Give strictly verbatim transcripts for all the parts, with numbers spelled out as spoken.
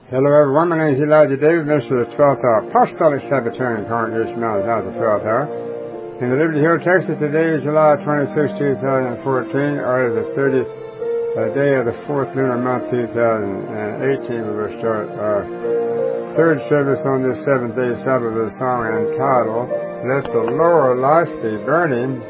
Hello everyone, my name is Elijah David, minister of the twelfth Hour Apostolic Sabbatarian Congregation, Mount Zion, the twelfth Hour. In the Liberty Hill, Texas, today is July twenty-sixth, two thousand fourteen, or the thirtieth uh, day of the fourth lunar month, two thousand eighteen. We will start our third service on this seventh day Sabbath with a song entitled, Let the Lower Lights Be Burning.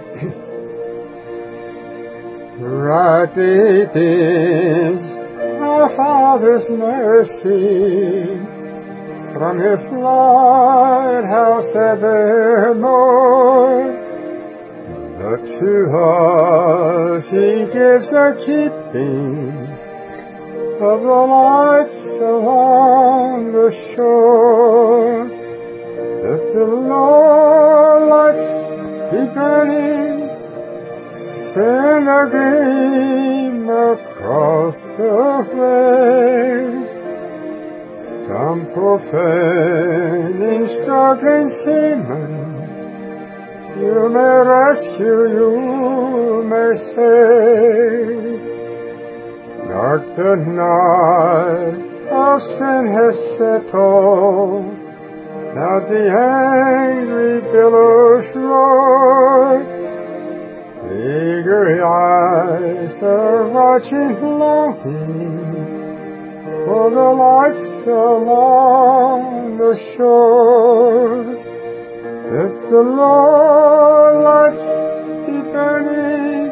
Right deep is our Father's mercy, from His lighthouse evermore. But to us He gives a keeping of the lights along the shore. Let the lower lights be burning, send a gleam across the way. Some profaning, struggling seaman, you may rescue, you may save. Dark the night of sin has settled, now the angry billows roar. Eager eyes are watching, longing for the lights along the shore. Let the lower lights be burning,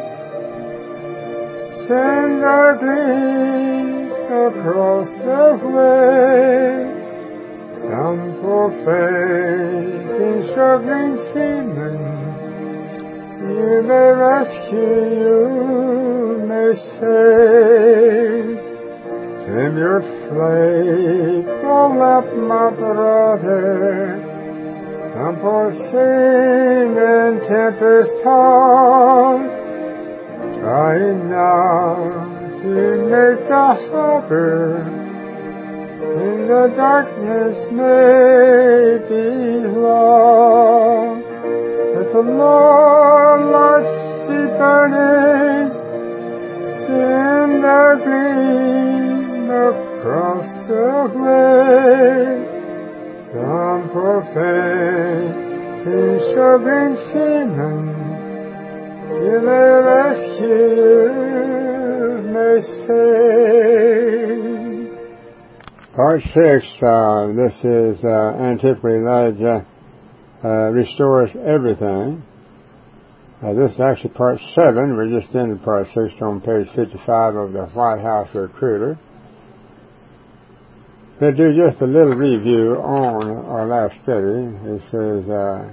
send a gleam across the way. Some profane, struggling seamen, you may rescue, you may save. Dim your faithful lamp, my brother. Some poor sin and tempest tossed, trying now to make a harbor in the darkness may be lost. Let the lower lights be burning, send a gleam across the way. Some profane, struggling seaman, you may rescue, you may save. Part six, uh, this is uh, Antiquity Elijah Uh, restores everything. Uh, this is actually part seven. We just ended part six on page fifty-five of the White House Recruiter. To do just a little review on our last study, it says, uh,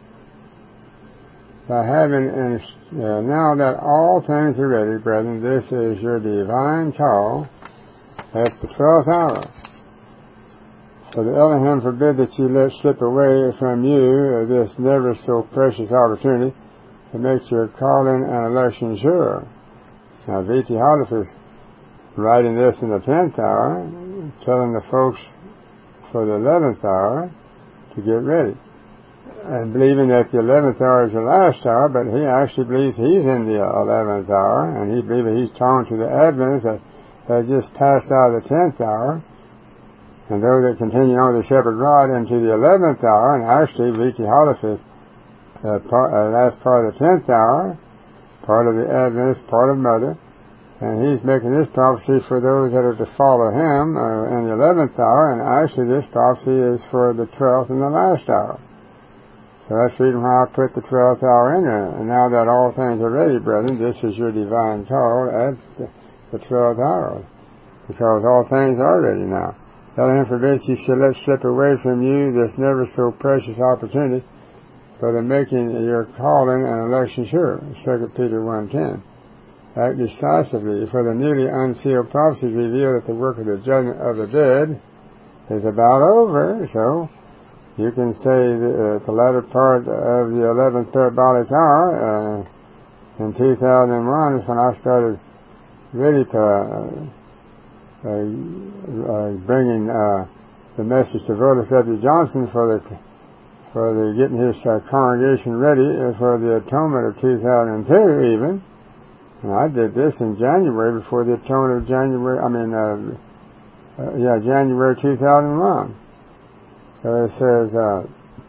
by having, in, uh, now that all things are ready, brethren, this is your divine call at the twelfth hour. For the Elohim forbid that you let slip away from you this never so precious opportunity to make your calling and election sure. Now, V T Hollis is writing this in the tenth hour, telling the folks for the eleventh hour to get ready. And believing that the eleventh hour is the last hour, but he actually believes he's in the eleventh hour, and he believes that he's talking to the Adventists that have just passed out of the tenth hour. And those that continue on the shepherd rod into the eleventh hour, and actually V T Hollis is uh, part, uh, last part of the tenth hour, part of the Adventist, part of Mother, and he's making this prophecy for those that are to follow him uh, in the eleventh hour, and actually this prophecy is for the twelfth and the last hour. So that's the reason why I put the twelfth hour in there. And now that all things are ready, brethren, this is your divine call at the, the twelfth hour, because all things are ready now. Elohim forbids you should let slip away from you this never so precious opportunity for the making your calling and election sure. Second Peter one ten. Act decisively, for the newly unsealed prophecies reveal that the work of the judgment of the dead is about over. So you can say the, uh, the latter part of the eleventh parabolic hour uh, in two thousand one is when I started really to uh, Uh, uh, bringing uh, the message to Brother W. Johnson for the for the getting his uh, congregation ready for the atonement of two thousand two even. And I did this in January before the atonement of January, I mean, uh, uh, yeah, January two thousand one. So it says, uh,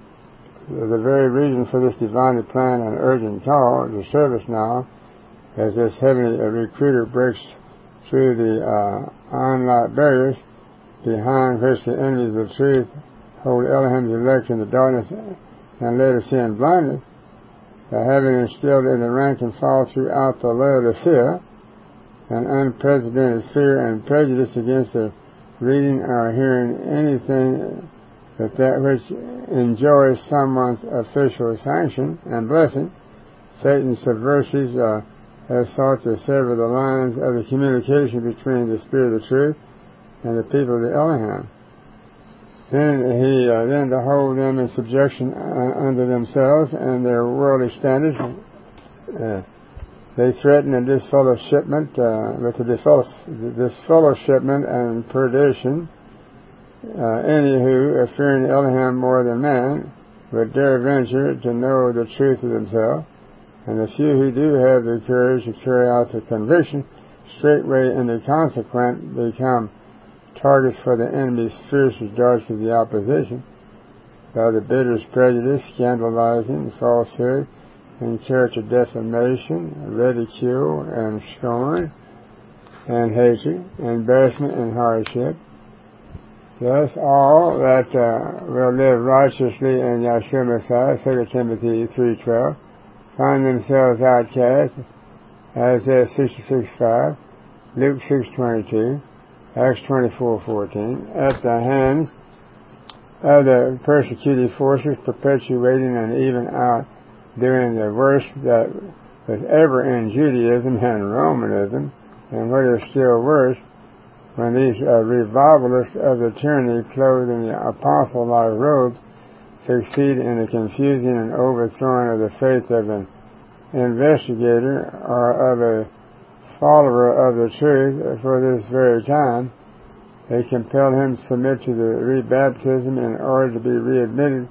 the very reason for this divinely planned and urgent call to service now, as this heavenly uh, recruiter breaks through the uh, iron-like barriers behind which the enemies of truth hold Elohim's elect in the darkness and let us in blindness, by having instilled in the rank and file throughout the Laodicea an unprecedented fear and prejudice against the reading or hearing anything but that which enjoys someone's official sanction and blessing, Satan's subversives uh, have sought to sever the lines of the communication between the Spirit of truth and the people of the Elohim. Then he, uh, then to hold them in subjection uh, under themselves and their worldly standards, uh, they threaten a disfellowshipment, uh, with the disfellowshipment and perdition. Uh, any who, fearing Elohim more than man, would dare venture to know the truth of themselves, and the few who do have the courage to carry out the conviction, straightway and the consequent become targets for the enemy's fiercest darts of the opposition, by the bitterest prejudice, scandalizing, falsehood, and character defamation, ridicule, and scorn, and hatred, embarrassment, and hardship. Thus all that uh, will live righteously in Yahshua Messiah, Second Timothy three twelve, find themselves outcast, Isaiah sixty-six five, Luke six twenty-two, Acts twenty-four fourteen, at the hands of the persecuted forces, perpetuating and even out doing the worst that was ever in Judaism and Romanism, and what is still worse, when these uh, revivalists of the tyranny clothed in the apostle-like robes succeed in the confusing and overthrowing of the faith of an investigator or of a follower of the truth for this very time, they compel him to submit to the rebaptism in order to be readmitted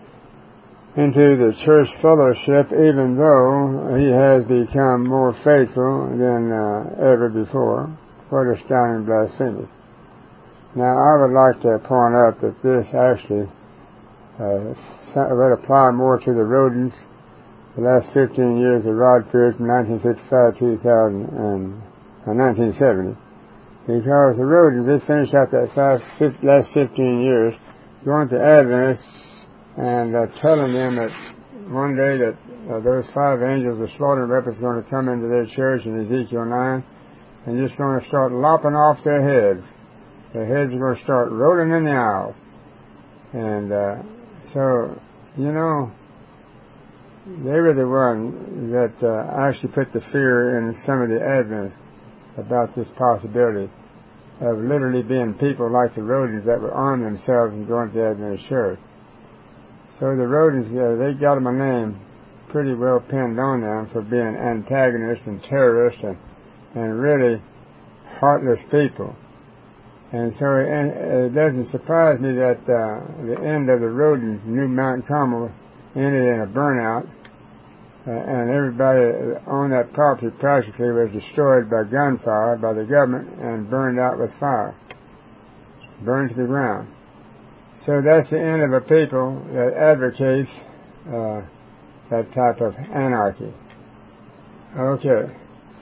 into the church fellowship, even though he has become more faithful than uh, ever before. What astounding blasphemy. Now, I would like to point out that this actually uh, would apply more to the rodents the last fifteen years of Rod period from nineteen fifty-five to two thousand and uh, nineteen seventy. Because the rodents, they finished out that five, fifty, last fifteen years going to Adventists and uh, telling them that one day that uh, those five angels, the slaughtering weapons, are going to come into their church in Ezekiel nine, and just going to start lopping off their heads. Their heads are going to start rolling in the aisles. And uh, so, you know, they were the one that uh, actually put the fear in some of the Adventists about this possibility of literally being people like the rodents that would arm themselves and go into the Adventist church. So the rodents, uh, they got them a name pretty well pinned on them for being antagonists and terrorists and and really heartless people. And so it, it doesn't surprise me that uh, the end of the road in New Mount Carmel ended in a burnout, uh, and everybody on that property practically was destroyed by gunfire by the government and burned out with fire, burned to the ground. So that's the end of a people that advocates uh, that type of anarchy. Okay.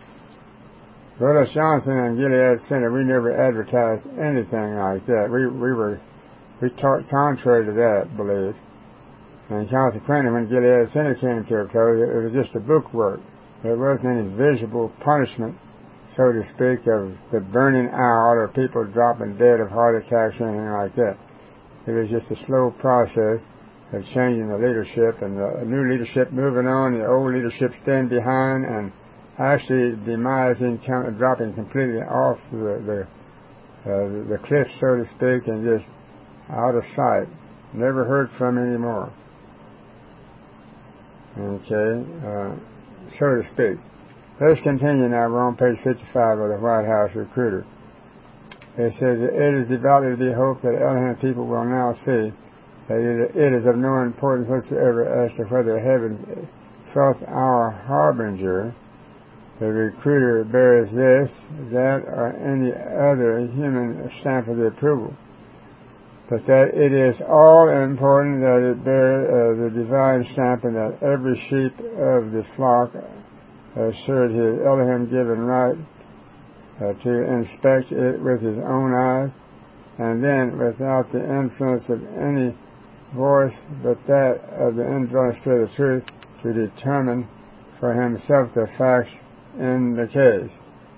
Brother Johnson and Gilead Center, we never advertised anything like that. We we were we taught contrary to that belief, and consequently, when Gilead Center came to a close, it was just a bookwork. There wasn't any visible punishment, so to speak, of the burning out or people dropping dead of heart attacks or anything like that. It was just a slow process of changing the leadership and the new leadership moving on, the old leadership staying behind, and actually demising, dropping completely off the the, uh, the cliff, so to speak, and just out of sight. Never heard from anymore. Okay, uh, so to speak. Let's continue now. We're on page fifty-five of the White House Recruiter. It says, it is devoutly to be hoped that Elohim people will now see that it, it is of no importance whatsoever as to whether heaven felt our harbinger the recruiter bears this, that, or any other human stamp of the approval, but that it is all important that it bear uh, the divine stamp, and that every sheep of the flock assured his Elohim given right uh, to inspect it with his own eyes, and then without the influence of any voice but that of the indwelling Spirit of truth, to determine for himself the facts in the case.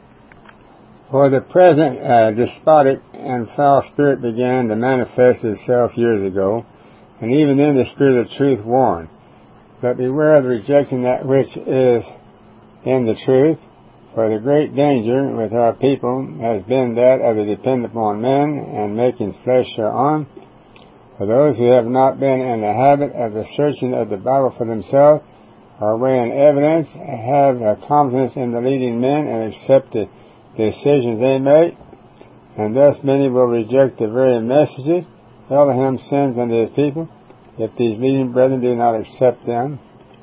For the present uh, despotic and foul spirit began to manifest itself years ago, and even then the Spirit of truth warned. But beware of rejecting that which is in the truth, for the great danger with our people has been that of the dependent upon men and making flesh their arm. For those who have not been in the habit of the searching of the Bible for themselves, or weighing evidence, have a confidence in the leading men and accept the decisions they make, and thus many will reject the very messages Elohim sends unto his people, if these leading brethren do not accept them.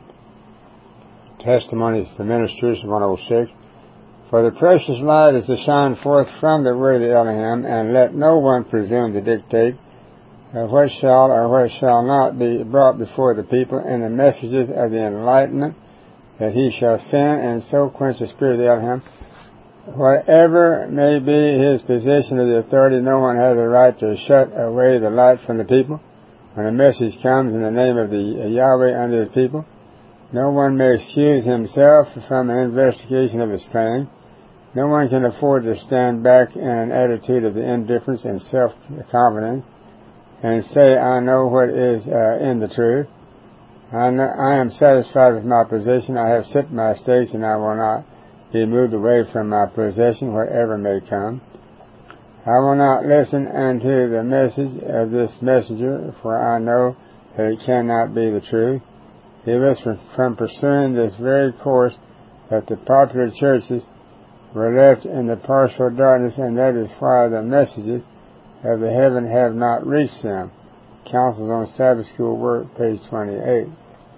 Testimonies to Ministers, one oh six. For the precious light is to shine forth from the word of Elohim, and let no one presume to dictate Uh, what shall or what shall not be brought before the people in the messages of the enlightenment that he shall send, and so quench the Spirit of Elohim. Whatever may be his position of the authority, no one has a right to shut away the light from the people. When a message comes in the name of the Yahweh unto his people, no one may excuse himself from an investigation of his claim. No one can afford to stand back in an attitude of indifference and self-confidence and say, I know what is uh, in the truth. I, know, I am satisfied with my position. I have set my stakes, and I will not be moved away from my position, whatever may come. I will not listen unto the message of this messenger, for I know that it cannot be the truth. It was from pursuing this very course that the popular churches were left in the partial darkness, and that is why the messages of the heaven have not reached them. Counsels on Sabbath School Work, page twenty-eight.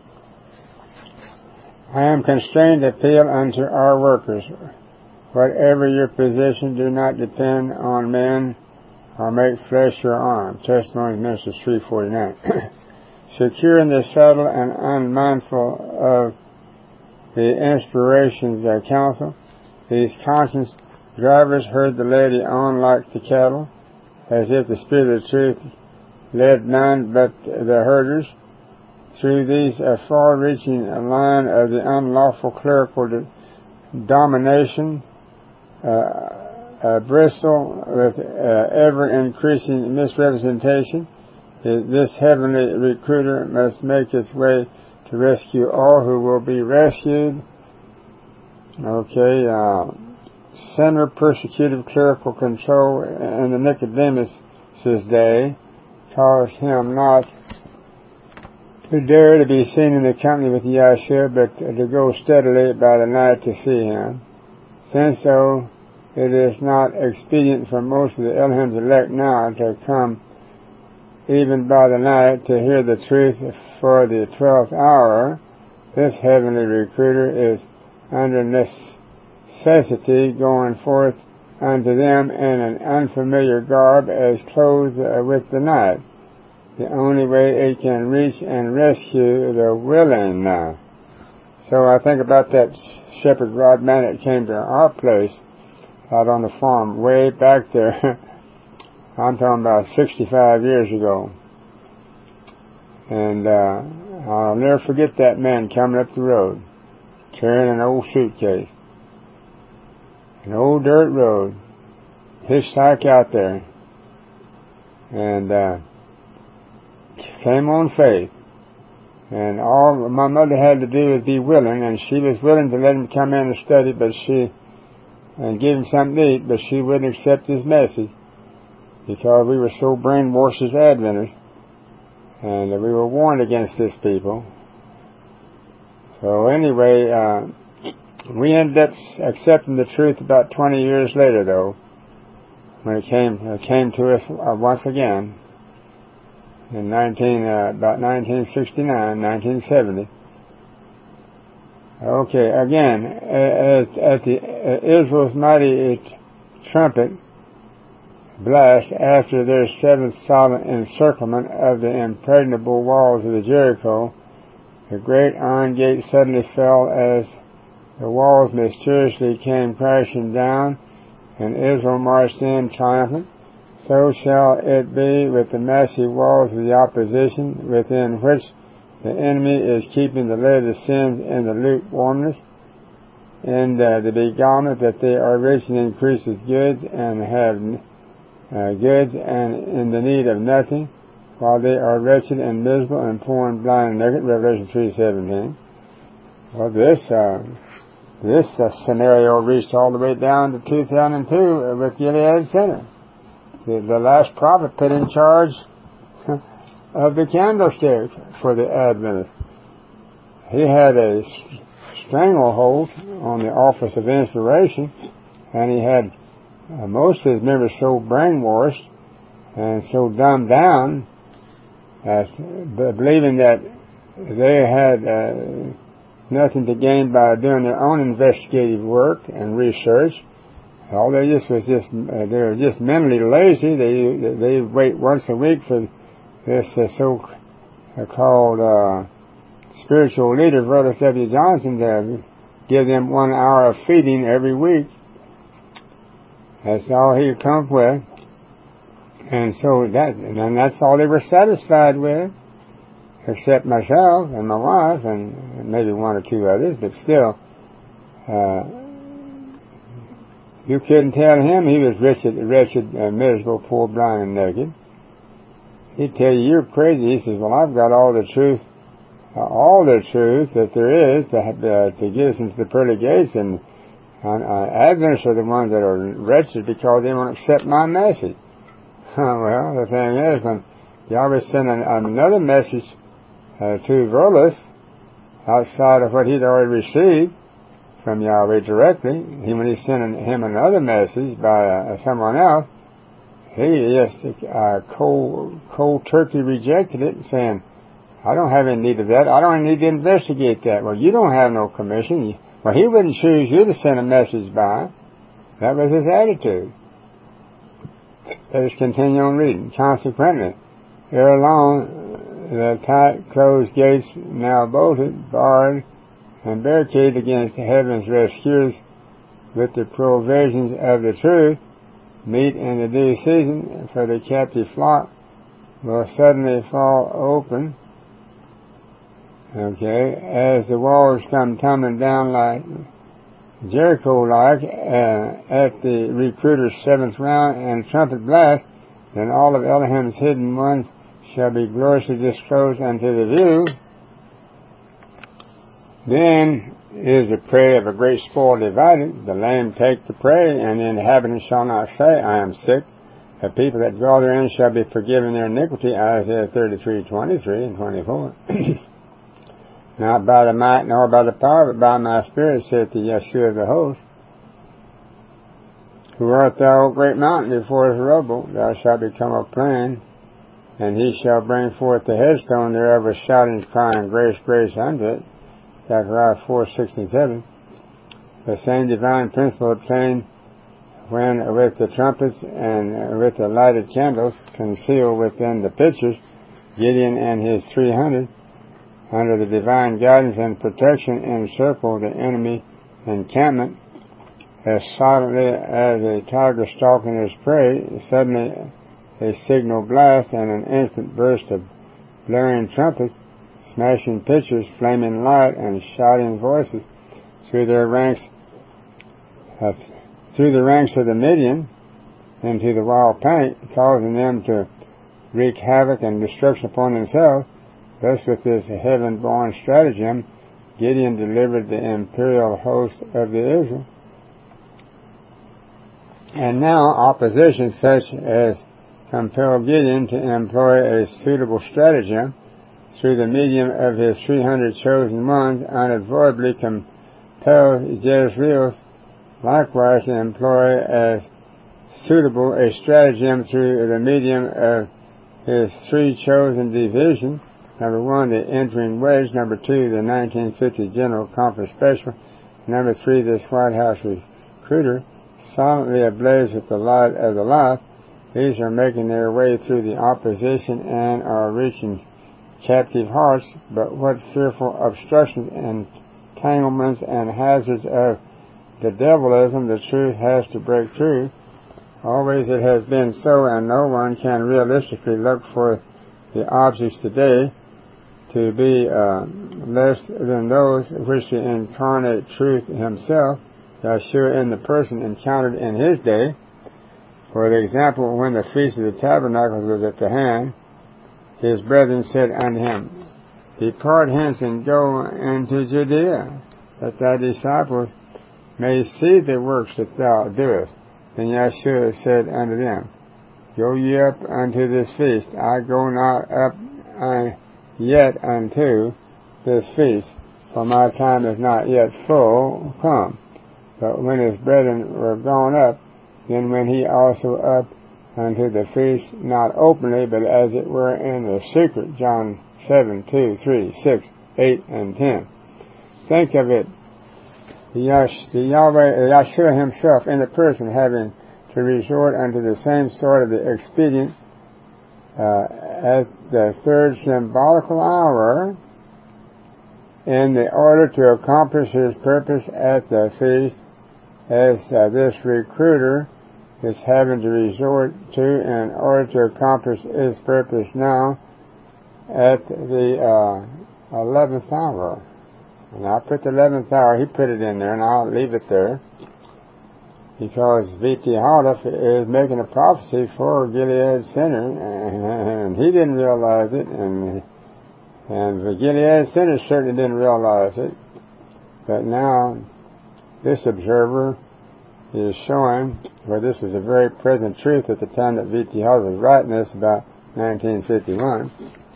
I am constrained to appeal unto our workers. Whatever your position, do not depend on men or make flesh your arm. Testimony Ministers three forty-nine. Secure in the subtle and unmindful of the inspirations of counsel, these conscious drivers herd the lady on like the cattle, as if the Spirit of truth led none but the herders. Through these a far-reaching line of the unlawful clerical domination, uh, uh, bristle with uh, ever-increasing misrepresentation, this heavenly recruiter must make its way to rescue all who will be rescued. Okay, uh, center persecutive clerical control in the Nicodemus' day caused him not to dare to be seen in the company with Yahshua, but to go steadily by the night to see him. Since so, it is not expedient for most of the Elohim's elect now to come even by the night to hear the truth for the twelfth hour. This heavenly recruiter is under necessity going forth unto them in an unfamiliar garb as clothed uh, with the night. The only way it can reach and rescue the willing now. So I think about that shepherd rod man that came to our place out on the farm way back there. I'm talking about sixty-five years ago. And uh, I'll never forget that man coming up the road, carrying an old suitcase. An old dirt road. Hitchhike out there. And uh, came on faith. And all my mother had to do was be willing, and she was willing to let him come in and study, but she, and give him something to eat, but she wouldn't accept his message, because we were so brainwashed as Adventists, and we were warned against this people. So anyway, uh, we ended up accepting the truth about twenty years later, though, when it came, it came to us uh, once again. In nineteen, uh, about nineteen sixty-nine, nineteen seventy. Okay, again, as at the uh, Israel's mighty trumpet blast after their seventh solemn encirclement of the impregnable walls of the Jericho, the great iron gate suddenly fell as the walls mysteriously came crashing down, and Israel marched in triumphant. So shall it be with the massive walls of the opposition, within which the enemy is keeping the lid of sins in the lukewarmness, and uh, the beguilement that they are rich and increased with goods, and have uh, goods, and in the need of nothing, while they are wretched and miserable and poor and blind and naked. Revelation three seventeen. Well, this uh, this uh, scenario reached all the way down to two thousand two with Gilead Center. The, the last prophet put in charge of the candlestick for the Adventists. He had a stranglehold on the office of inspiration, and he had uh, most of his members so brainwashed and so dumbed down, uh, believing that they had uh, nothing to gain by doing their own investigative work and research. All they just was just uh, they were just mentally lazy. They they wait once a week for this uh, so-called uh, spiritual leader, Brother W. Johnson, to give them one hour of feeding every week. That's all he could come up with, and so that and that's all they were satisfied with, except myself and my wife and maybe one or two others, but still. Uh, You couldn't tell him he was wretched, wretched, uh, miserable, poor, blind, and naked. He'd tell you, you're crazy. He says, well, I've got all the truth, uh, all the truth that there is to, uh, to get us into the pearly gates, and uh, Adventists are the ones that are wretched because they won't accept my message. Well, the thing is, when Yahweh sent an, another message uh, to Verlis, outside of what he'd already received from Yahweh directly, he, when he sent him another message by uh, someone else, he just uh, cold, cold turkey rejected it, saying, I don't have any need of that. I don't need to investigate that. Well, you don't have no commission. Well, he wouldn't choose you to send a message by. That was his attitude. Let us continue on reading. Consequently, ere long, the tight closed gates, now bolted, barred, and barricaded against heaven's rescuers with the provisions of the truth, meet in the due season for the captive flock, will suddenly fall open, okay, as the walls come tumbling down like Jericho-like uh, at the recruiter's seventh round and trumpet blast, then all of Elohim's hidden ones shall be gloriously disclosed unto the view. Then is the prey of a great spoil divided. The lame take the prey, and the inhabitants shall not say, I am sick. The people that dwell therein shall be forgiven their iniquity. Isaiah thirty-three, twenty-three and twenty-four. Not by the might nor by the power, but by my spirit, saith the Yeshua of the host. Who art thou, O great mountain, before his rubble? Thou shalt become a plain, and he shall bring forth the headstone thereof with shoutings, crying, grace, grace unto it. Zechariah four, six, and seven. The same divine principle obtained when with the trumpets and with the lighted candles concealed within the pitchers, Gideon and his three hundred, under the divine guidance and protection, encircled the enemy encampment as silently as a tiger stalking his prey. Suddenly a signal blast and an instant burst of blaring trumpets, smashing pitchers, flaming light, and shouting voices through their ranks, uh, through the ranks of the Midian into the wild panic, causing them to wreak havoc and destruction upon themselves. Thus, with this heaven-born stratagem, Gideon delivered the imperial host of the Israel. And now, opposition such as compelled Gideon to employ a suitable stratagem through the medium of his three hundred chosen ones, unavoidably compelled Jezreel likewise to employ as suitable a stratagem through the medium of his three chosen divisions, Number one, the entering wedge. Number two, the nineteen fifty General Conference Special. Number three, this White House recruiter, silently ablaze with the light of the life. These are making their way through the opposition and are reaching captive hearts. But what fearful obstructions and entanglements and hazards of the devilism the truth has to break through. Always it has been so, and no one can realistically look for the objects today to be uh, less than those which the incarnate truth himself, Yeshua in the person, encountered in his day. For example, when the Feast of the Tabernacles was at the hand, his brethren said unto him, Depart hence and go into Judea, that thy disciples may see the works that thou doest. Then Yeshua said unto them, Go ye up unto this feast. I go not up uh, yet unto this feast, for my time is not yet full come. But when his brethren were gone up, then went he also up unto the feast, not openly, but as it were in the secret. John seven, two, three, six, eight, and ten. Think of it. The, Yash, the Yahweh, Yeshua himself in the person having to resort unto the same sort of the expedient uh, at the third symbolical hour in the order to accomplish his purpose at the feast, as uh, this recruiter is having to resort to in order to accomplish his purpose now at the uh, eleventh hour. And I put the eleventh hour, he put it in there, and I'll leave it there, because V T Houghton is making a prophecy for Gilead Center, and he didn't realize it, and and the Gilead Center certainly didn't realize it. But now, this observer is showing where this is a very present truth at the time that V T Houghton was writing this, about nineteen fifty-one.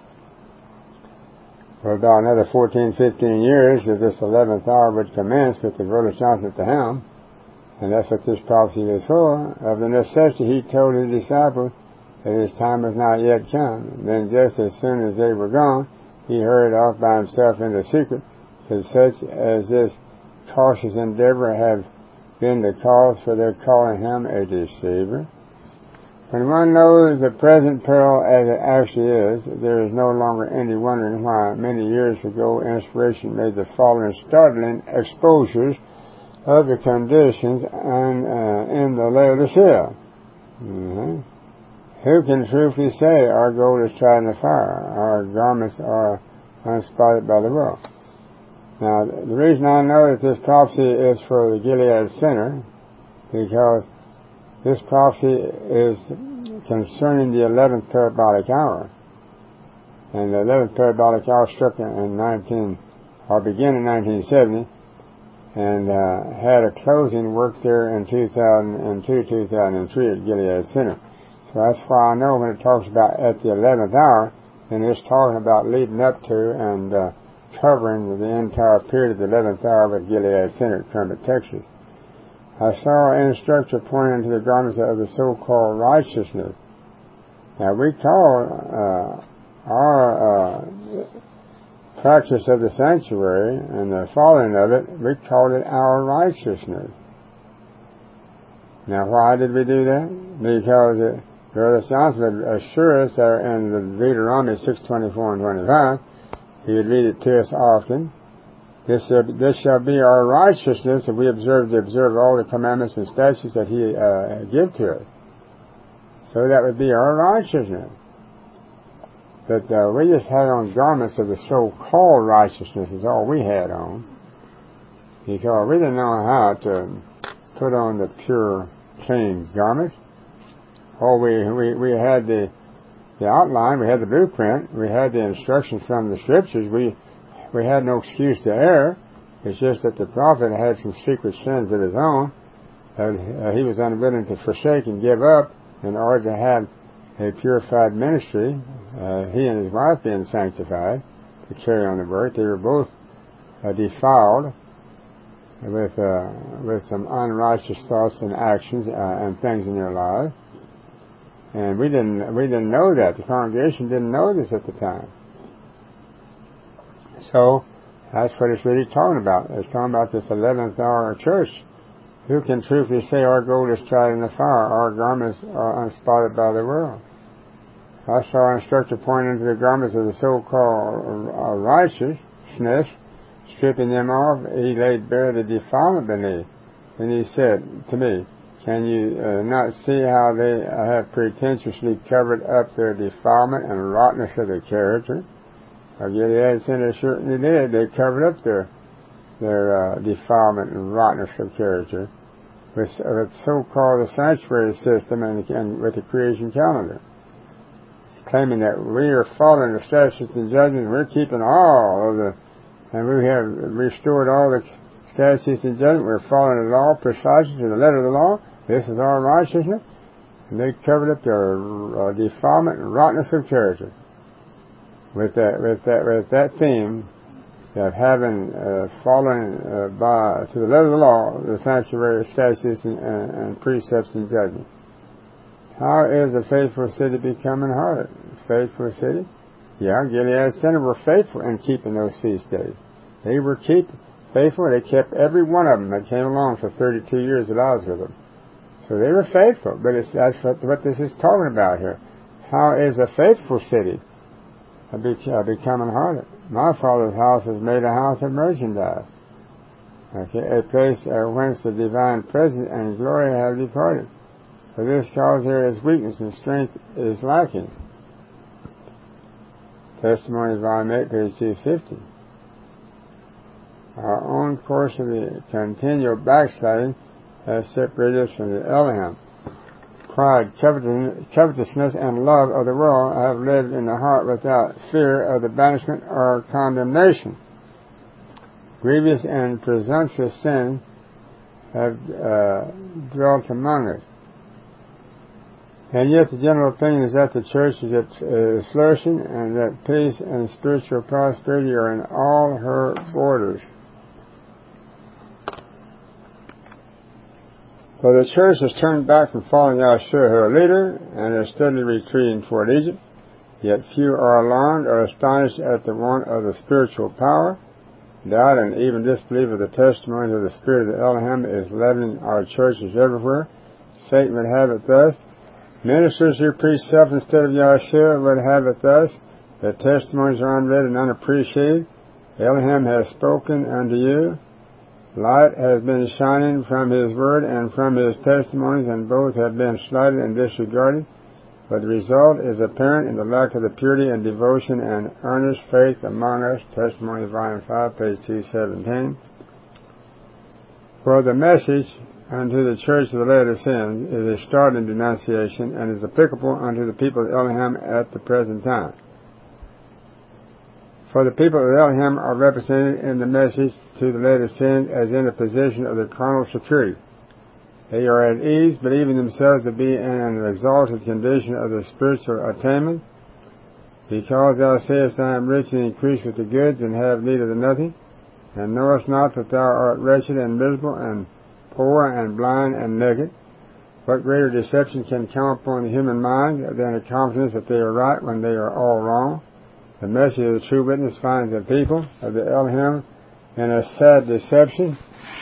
For about another fourteen, fifteen years, that this eleventh hour would commence with the Roller Johnson at the helm. And that's what this prophecy is for. Of the necessity, he told his disciples that his time was not yet come. And then just as soon as they were gone, he hurried off by himself in the secret, because such as this cautious endeavor have been the cause for their calling him a deceiver. When one knows the present peril as it actually is, there is no longer any wondering why many years ago inspiration made the following startling exposures of the conditions and, uh, in the Laodicea. Mm-hmm. Who can truthfully say our gold is tried in the fire, our garments are unspotted by the world? Now, the reason I know that this prophecy is for the Gilead Center, because this prophecy is concerning the eleventh parabolic hour. And the eleventh parabolic hour struck in nineteen, or began in nineteen seventy, and uh, had a closing work there in two thousand two, two thousand three at Gilead Center. So that's why I know when it talks about at the eleventh hour, then it's talking about leading up to and uh, covering the entire period of the eleventh hour at Gilead Center at Kermit, Texas. I saw an instructor pointing to the garments of the so-called righteousness. Now, we call uh, our uh, practice of the sanctuary and the following of it, we called it our righteousness. Now, why did we do that? Because it, Brother Johnson would assure us there in the Deuteronomy six twenty-four and twenty-five, he would read it to us often. This, uh, this shall be our righteousness if we observe to observe all the commandments and statutes that he uh, give to us. So that would be our righteousness. But uh, we just had on garments of the so-called righteousness is all we had on. Because we didn't know how to put on the pure, clean garments. Oh, we, we, we had the, the outline, we had the blueprint, we had the instructions from the scriptures, we We had no excuse to err. It's just that the prophet had some secret sins of his own that uh, he was unwilling to forsake and give up in order to have a purified ministry. Uh, he and his wife being sanctified to carry on the work. They were both uh, defiled with uh, with some unrighteous thoughts and actions uh, and things in their lives. And we didn't we didn't know that. The congregation didn't know this at the time. So, that's what it's really talking about. It's talking about this eleventh hour church. Who can truthfully say our gold is tried in the fire, our garments are unspotted by the world? I saw an instructor pointing to the garments of the so-called righteousness, stripping them off. He laid bare the defilement beneath. And he said to me, can you uh, not see how they uh, have pretentiously covered up their defilement and rottenness of their character? I guess they had seen it, certainly did. They covered up their their uh, defilement and rottenness of character with, with so-called the sanctuary system and, and with the creation calendar, claiming that we are following the statutes and judgments, we're keeping all of the, and we have restored all the statutes and judgments, we're following the law precisely to the letter of the law, this is our righteousness, and they covered up their uh, defilement and rottenness of character with that, with that, with that theme of having uh, fallen uh, by to the letter of the law, the sanctuary statutes and, and, and precepts and judgments. How is a faithful city becoming harlot? Faithful city? Yeah, Gilead Center were faithful in keeping those feast days. They were keep faithful. They kept every one of them that came along for thirty-two years that I was with them. So they were faithful. But it's, that's what, what this is talking about here. How is a faithful city becoming harlot? My Father's house is made a house of merchandise. Okay, a place uh, whence the divine presence and glory have departed. For this cause there is weakness and strength is lacking. Testimony, volume eight, page two fifty. Our own course of the continual backsliding has separated us from the Elohim. Pride, covetousness, and love of the world have lived in the heart without fear of the banishment or condemnation. Grievous and presumptuous sin have uh, dwelt among us. And yet the general opinion is that the church is uh, flourishing and that peace and spiritual prosperity are in all her borders. For the church has turned back from following Yahshua, her leader, and is steadily retreating toward Egypt. Yet few are alarmed or astonished at the want of the spiritual power. Doubt and even disbelief of the testimony of the Spirit of the Elohim is leavening our churches everywhere. Satan would have it thus. Ministers who preach self instead of Yahshua would have it thus. The testimonies are unread and unappreciated. Elohim has spoken unto you. Light has been shining from His Word and from His testimonies, and both have been slighted and disregarded. But the result is apparent in the lack of the purity and devotion and earnest faith among us. Testimony, volume five, page two seventeen. For the message unto the church of the Laodiceans is a startling denunciation and is applicable unto the people of Elohim at the present time. For the people of Elohim are represented in the message to the Laodiceans as in a position of the carnal security. They are at ease, believing themselves to be in an exalted condition of the spiritual attainment. Because thou sayest, I am rich and increased with the goods, and have need of the nothing, and knowest not that thou art wretched and miserable, and poor, and blind, and naked. What greater deception can come upon the human mind than a confidence that they are right when they are all wrong? The message of the true witness finds the people of the Elohim in a sad deception,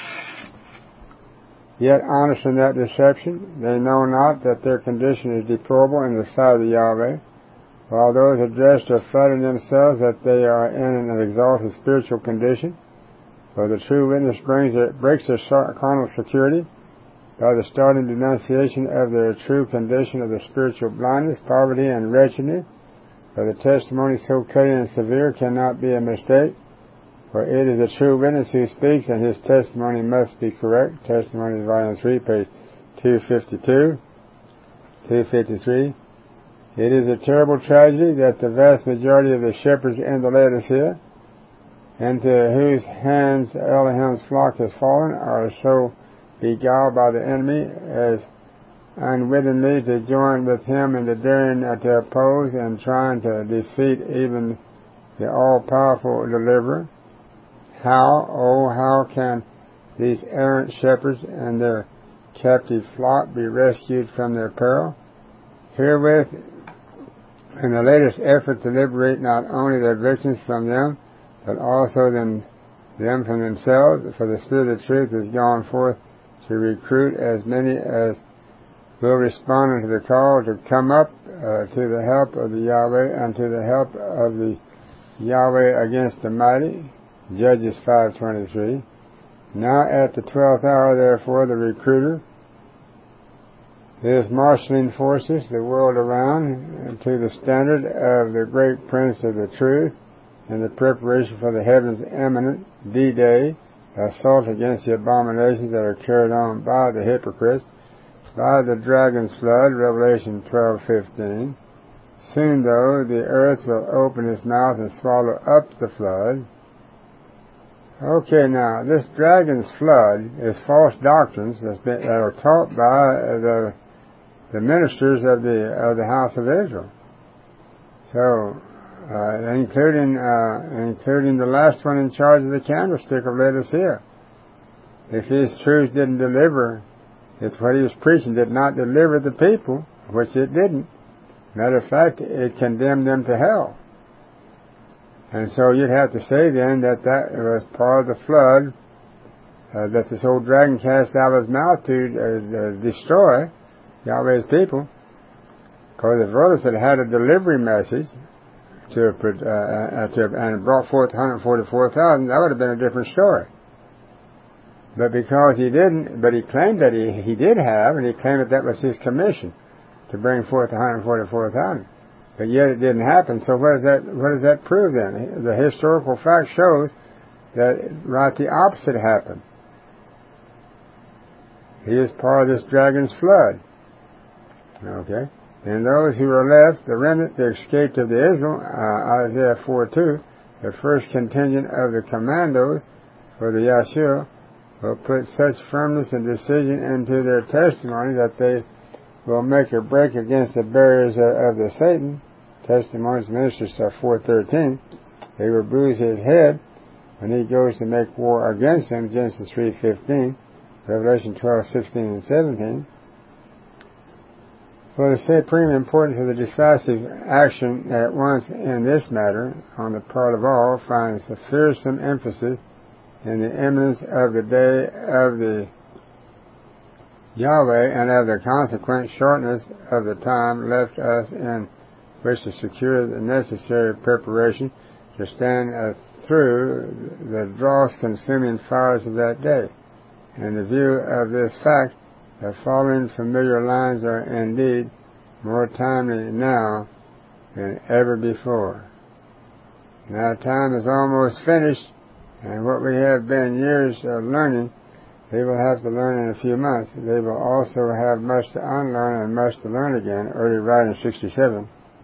yet honest in that deception. They know not that their condition is deplorable in the sight of the Yahweh, while those addressed are flattering themselves that they are in an exalted spiritual condition. For the true witness brings it, breaks their carnal security by the starting denunciation of their true condition of the spiritual blindness, poverty, and wretchedness. For the testimony so cutting and severe cannot be a mistake, for it is a true witness who speaks, and his testimony must be correct. Testimony, volume three, page two fifty-two, two fifty-three. It is a terrible tragedy that the vast majority of the shepherds in the Laodicea, into whose hands Elohim's flock has fallen, are so beguiled by the enemy as unwittingly to join with him in the daring to oppose and trying to defeat even the all-powerful deliverer. How, oh, how can these errant shepherds and their captive flock be rescued from their peril? Herewith, in the latest effort to liberate not only their victims from them, but also them, them from themselves, for the Spirit of truth is gone forth to recruit as many as will respond unto the call to come up uh, to the help of the Yahweh, unto the help of the Yahweh against the mighty. Judges five twenty-three. Now at the twelfth hour, therefore, the recruiter is marshalling forces the world around to the standard of the great Prince of the truth, in the preparation for the heaven's imminent D-Day, assault against the abominations that are carried on by the hypocrites, by the dragon's flood, Revelation twelve fifteen. Soon, though, the earth will open its mouth and swallow up the flood. Okay, now, this dragon's flood is false doctrines that's been, that are taught by the the ministers of the of the house of Israel. So, uh, including uh, including the last one in charge of the candlestick of Laodicea. If his truth didn't deliver, if what he was preaching did not deliver the people, which it didn't. Matter of fact, it condemned them to hell. And so you'd have to say then that that was part of the flood uh, that this old dragon cast out of his mouth to uh, uh, destroy Yahweh's people. Because if brothers had had a delivery message to, uh, uh, to and brought forth one hundred forty-four thousand, that would have been a different story. But because he didn't, but he claimed that he, he did have, and he claimed that that was his commission, to bring forth one hundred forty-four thousand. But yet it didn't happen. So what does that, what does that prove then? The historical fact shows that right the opposite happened. He is part of this dragon's flood. Okay? And those who are left, the remnant, the escaped of the Israel, uh, Isaiah four two, the first contingent of the commandos for the Yahshua, will put such firmness and decision into their testimony that they will make a break against the barriers of, of the Satan. Testimonies, Ministers four thirteen. They will bruise his head when he goes to make war against them. Genesis three fifteen. Revelation twelve sixteen and seventeen. For the supreme importance of the decisive action at once in this matter, on the part of all, finds a fearsome emphasis in the imminence of the day of the Yahweh and of the consequent shortness of the time left us in which to secure the necessary preparation to stand uh, through the dross-consuming fires of that day. In the view of this fact, the following familiar lines are indeed more timely now than ever before. Now time is almost finished, and what we have been years of learning, they will have to learn in a few months. They will also have much to unlearn and much to learn again. Early writing sixty-seven.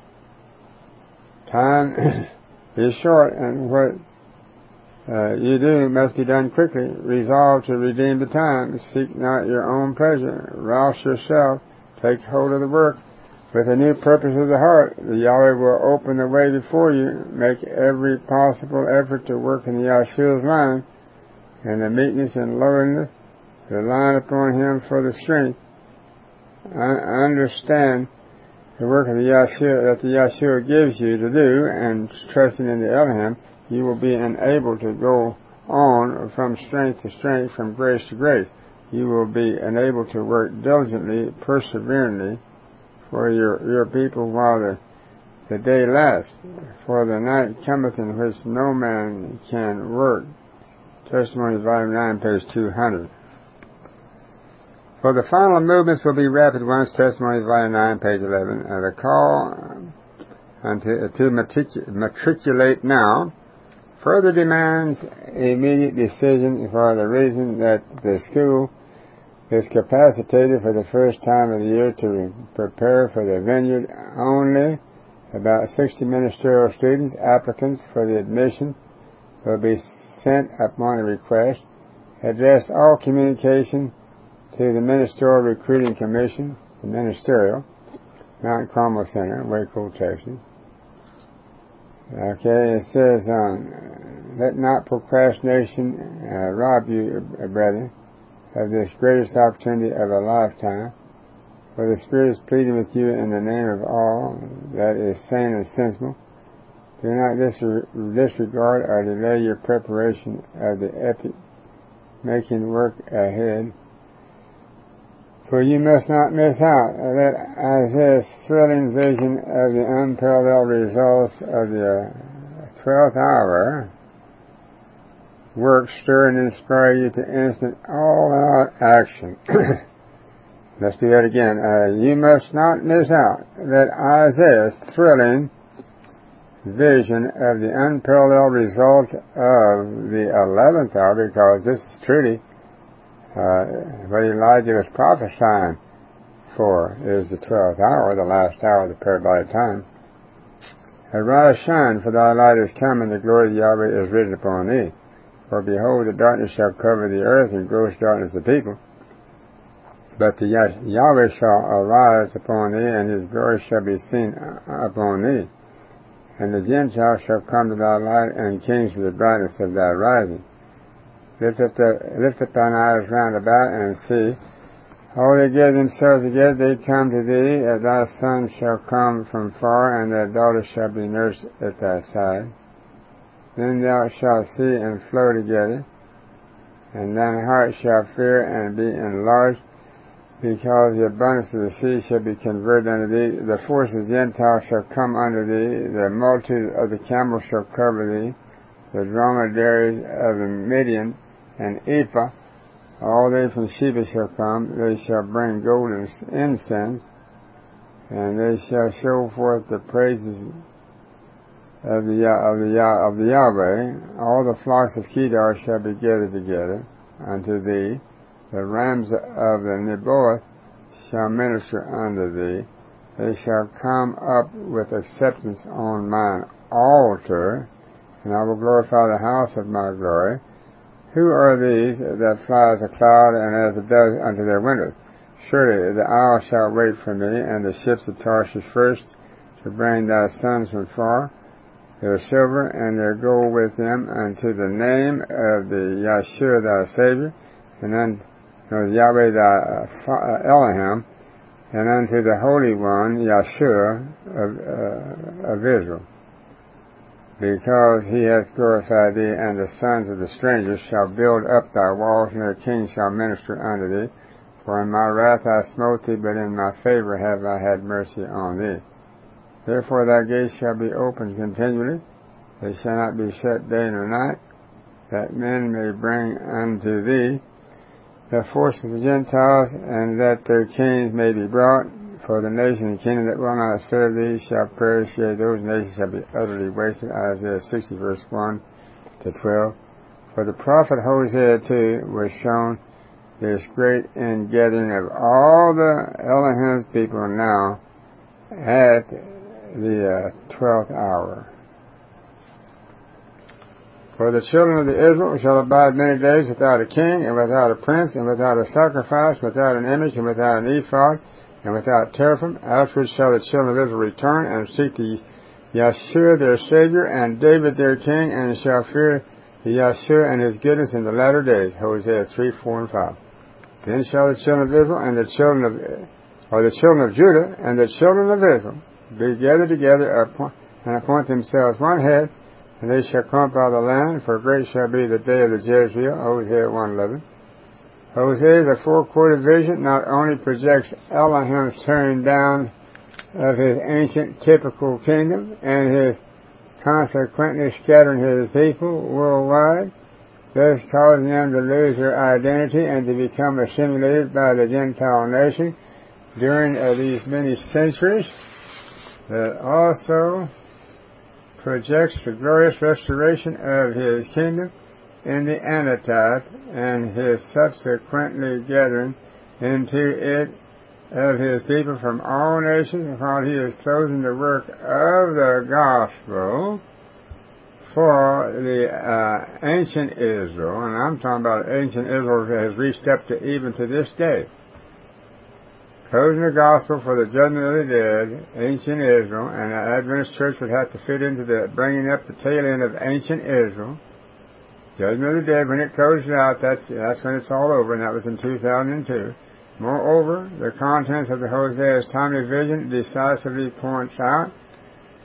Time is short, and what uh, you do must be done quickly. Resolve to redeem the time. Seek not your own pleasure. Rouse yourself. Take hold of the work with a new purpose of the heart. The Yahweh will open the way before you. Make every possible effort to work in the Yahshua's line, and the meekness and lowliness, relying upon him for the strength. I understand the work of the Yahshua that the Yahshua gives you to do, and trusting in the Elohim, you will be enabled to go on from strength to strength, from grace to grace. You will be enabled to work diligently, perseveringly for your, your people while the, the day lasts. For the night cometh in which no man can work. Testimony, volume nine, page two hundred. For the final movements will be rapid ones. Testimony, volume nine, page eleven. Uh, the call unto, to matric- matriculate now further demands immediate decision for the reason that the school is capacitated for the first time of the year to re- prepare for the vineyard only. About sixty ministerial students, applicants for the admission, will be sent upon a request. Address all communication to the Ministerial Recruiting Commission, the Ministerial, Mount Carmel Center, Waco, Texas. Okay, it says, um, let not procrastination uh, rob you, uh, brethren, of this greatest opportunity of a lifetime, for the Spirit is pleading with you in the name of all that is sane and sensible, Do not disregard or delay your preparation of the epic making work ahead, for you must not miss out that Isaiah's thrilling vision of the unparalleled results of the twelfth hour work stir and inspire you to instant all-out action. Let's do that again. Uh, you must not miss out that Isaiah's thrilling vision of the unparalleled result of the eleventh hour, because this is truly uh, what Elijah was prophesying for, is the twelfth hour, the last hour of the parabolic time. Arise, shine, for thy light is come, and the glory of Yahweh is risen upon thee. For behold, the darkness shall cover the earth, and gross darkness the people. But the Yahweh shall arise upon thee, and his glory shall be seen upon thee. And the Gentiles shall come to thy light, and kings to the brightness of thy rising. Lift up, the, lift up thine eyes round about, and see. All they gather themselves together, they come to thee. And thy sons shall come from far, and thy daughters shall be nursed at thy side. Then thou shalt see and flow together, and thine heart shall fear and be enlarged, because the abundance of the sea shall be converted unto thee. The force of the Gentiles shall come unto thee. The multitude of the camels shall cover thee. The dromedaries of the Midian and Ephah, all they from Sheba shall come. They shall bring gold and incense, and they shall show forth the praises of the of the of the Yahweh. All the flocks of Kedar shall be gathered together unto thee. The rams of the Nebaioth shall minister unto thee. They shall come up with acceptance on mine altar, and I will glorify the house of my glory. Who are these that fly as a cloud and as a dove unto their windows? Surely the isle shall wait for me, and the ships of Tarshish first, to bring thy sons from far, their silver and their gold with them, unto the name of the Yahshua thy Savior, and unto Yahweh thy uh, Elohim, and unto the Holy One, Yahshua of, uh, of Israel. Because he hath glorified thee, and the sons of the strangers shall build up thy walls, and their kings shall minister unto thee. For in my wrath I smote thee, but in my favor have I had mercy on thee. Therefore thy gates shall be opened continually, they shall not be shut day nor night, that men may bring unto thee the force of the Gentiles, and that their kings may be brought. For the nation and kingdom that will not serve thee shall perish, yea, those nations shall be utterly wasted. Isaiah sixty, verse one to twelve. For the prophet Hosea, too, was shown this great ingathering of all the Elohim's people now at the uh, twelfth hour. For the children of the Israel shall abide many days without a king, and without a prince, and without a sacrifice, without an image, and without an ephod, and without teraphim. Afterwards shall the children of Israel return, and seek the Yahshua their Savior, and David their King, and shall fear the Yahshua and his goodness in the latter days. Hosea three, four, and five. Then shall the children of Israel, and the children of, or the children of Judah, and the children of Israel be gathered together, and appoint themselves one head, and they shall come up out of the land, for great shall be the day of the Jezreel. Hosea one, eleven. Hosea's four-quarter vision not only projects Elohim's tearing down of his ancient typical kingdom and his consequently scattering his people worldwide, thus causing them to lose their identity and to become assimilated by the Gentile nation during uh, these many centuries, but also projects the glorious restoration of his kingdom in the Anatitype, and his subsequently gathering into it of his people from all nations, while he is closing the work of the gospel for the uh, ancient Israel. And I'm talking about ancient Israel that has reached up to even to this day. Closing the gospel for the judgment of the dead, ancient Israel, and the Adventist church would have to fit into the bringing up the tail end of ancient Israel. Judgment of the dead, when it closes out, that's that's when it's all over, and that was in two thousand two. Moreover, the contents of the Hosea's timely vision decisively points out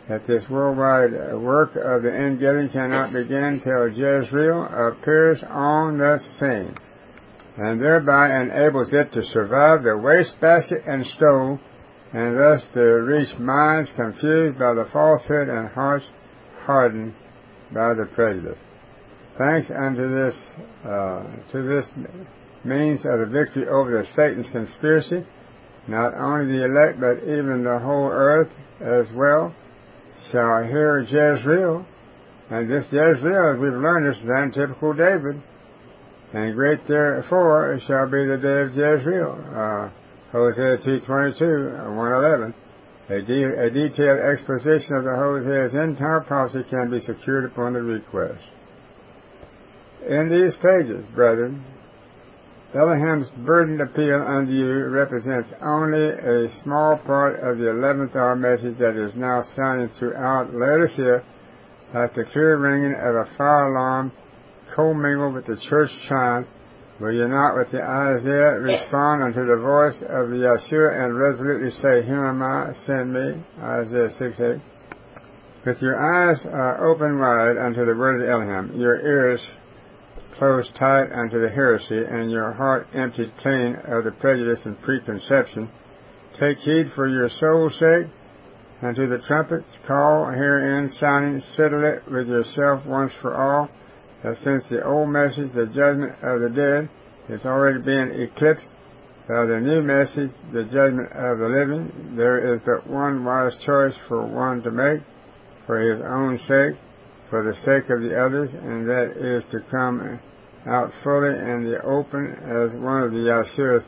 that this worldwide work of the ingathering cannot begin till Jezreel appears on the scene, and thereby enables it to survive the wastebasket and stove, and thus to reach minds confused by the falsehood and hearts hardened by the prejudice. Thanks unto this, uh, to this means of the victory over the Satan's conspiracy, not only the elect but even the whole earth as well shall hear Jezreel, and this Jezreel, as we've learned, this is antitypical David, and great therefore shall be the day of Jezreel. Uh, Hosea two twenty-two, one eleven. A, de- a detailed exposition of the Hosea's entire prophecy can be secured upon the request. In these pages, brethren, Elohim's burdened appeal unto you represents only a small part of the eleventh hour message that is now sounding throughout Laodicea like the clear ringing of a fire alarm commingled with the church chimes. Will you not with the Isaiah respond unto the voice of the Yeshua and resolutely say, Here am I, send me, Isaiah six eight. With your eyes uh, open wide unto the word of Elohim, your ears closed tight unto the heresy, and your heart emptied clean of the prejudice and preconception, take heed for your soul's sake unto the trumpet's call herein sounding, settle it with yourself once for all, that since the old message, the judgment of the dead, is already being eclipsed by the new message, the judgment of the living, there is but one wise choice for one to make, for his own sake, for the sake of the others, and that is to come out fully in the open as one of the Yeshua's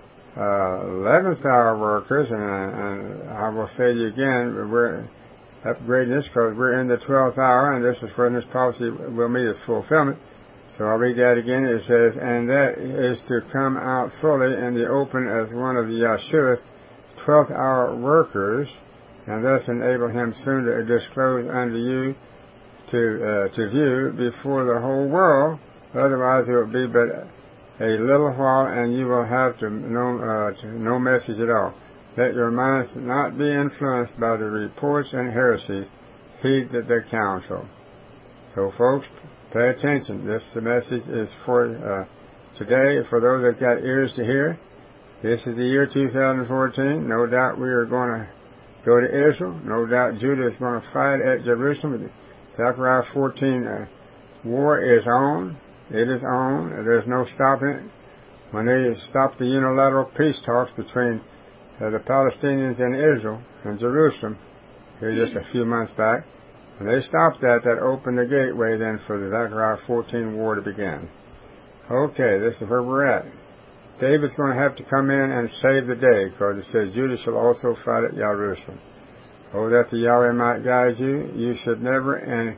uh, eleventh hour workers, and, and I will say to you again, we're upgrading this because we're in the twelfth hour, and this is when this prophecy will meet its fulfillment. So I'll read that again. It says, and that is to come out fully in the open as one of the Yeshua's twelfth hour workers, and thus enable him soon to disclose unto you to uh, to view before the whole world. Otherwise it will be but a little while, and you will have to no, uh, to no message at all. Let your minds not be influenced by the reports and heresies. Heed the counsel. So, folks, pay attention. This message is for uh, today, for those that got ears to hear. This is the year two thousand fourteen. No doubt we are going to go to Israel. No doubt Judah is going to fight at Jerusalem. Zechariah fourteen uh, war is on. It is on. There's no stopping it. When they stopped the unilateral peace talks between uh, the Palestinians and Israel and Jerusalem here just a few months back, when they stopped that, that opened the gateway then for the Zechariah fourteen war to begin. Okay, this is where we're at. David's going to have to come in and save the day, because it says Judah shall also fight at Jerusalem. Oh, that the Yahweh might guide you. You should never in